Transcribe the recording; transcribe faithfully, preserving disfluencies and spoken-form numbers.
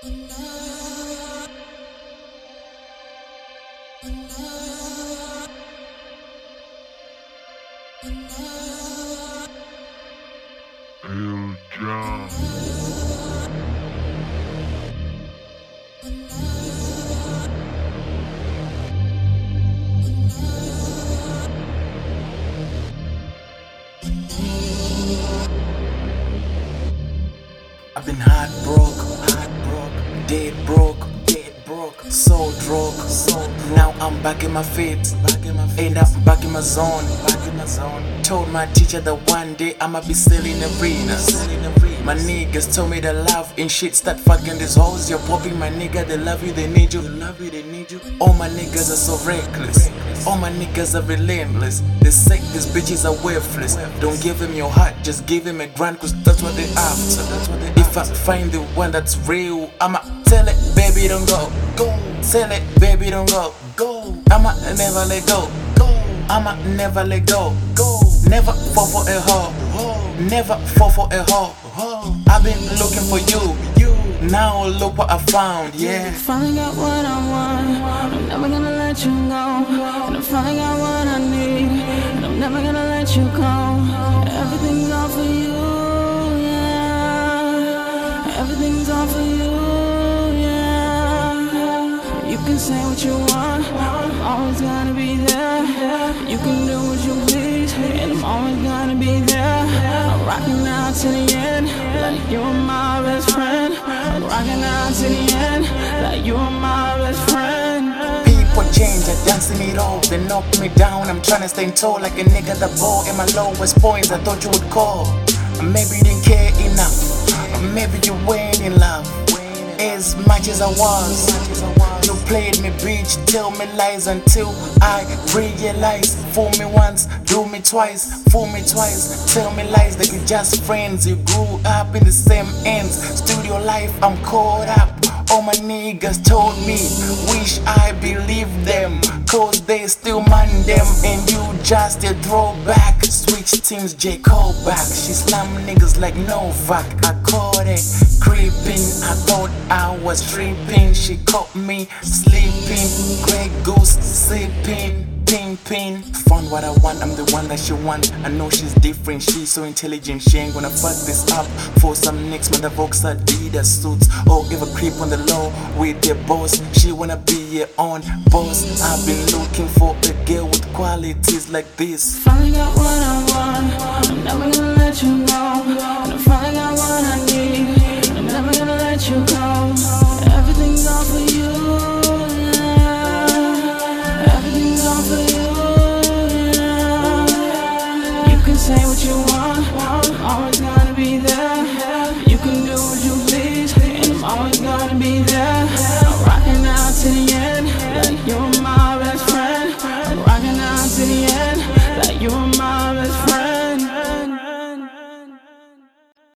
El John. I've been heartbroke, heartbroke, dead broke, dead broke, so broke, so broke. Now I'm back in my feet, back in my feet. End up back in my zone, back in my zone. Told my teacher that one day I'ma be selling arenas. My niggas told me that love ain't shit, start fucking these hoes. You're popping my nigga, they love you, they need you, they love you, they need you. All my niggas are so reckless, all my niggas are relentless. They say these bitches are worthless. Don't give them your heart, just give them a grand, cause that's what they after. That's what they If I find the one that's real, I'ma tell it, baby don't go, go. Tell it, baby don't go, go. I'ma never let go, go. I'ma never let go, go. Never fall for a hoe, never fall for a hoe. I've been looking for you, you. Now look what I found, yeah. Finally got what I want, I'm never gonna let you go. And I finally got what I need, and I'm never gonna let you go. Everything's all for you, yeah. Everything's all for you, yeah. You can say what you want, I'm always gonna be there. You can do what you please, and I'm always gonna be there. I'm rocking out to the end, like you're my best friend. I'm rocking out to the end, like you're my best friend. People change, I dancing it all, they knock me down. I'm trying to stand tall like a nigga that ball. In my lowest points, I thought you would call. Maybe you didn't care enough, maybe you weren't in love as much as I was. You played me, bitch, tell me lies until I realize. Fool me once, do me twice, fool me twice. Tell me lies that you're just friends. You grew up in the same ends. Studio life, I'm caught up. All my niggas told me, wish I believed them, cause they still man them. And you just a throwback. Switch teams, J. Cole back. She slam niggas like Novak. I caught it creeping, I thought I was tripping. She caught me sleeping, Grey Goose sipping. Ping, ping. Found what I want, I'm the one that she want. I know she's different, she's so intelligent. She ain't gonna fuck this up for some nicks. Motherfuckers Adidas suits, or give a creep on the low with their boss. She wanna be your own boss. I've been looking for a girl with qualities like this. Finally got what I want, I'm never gonna let you go.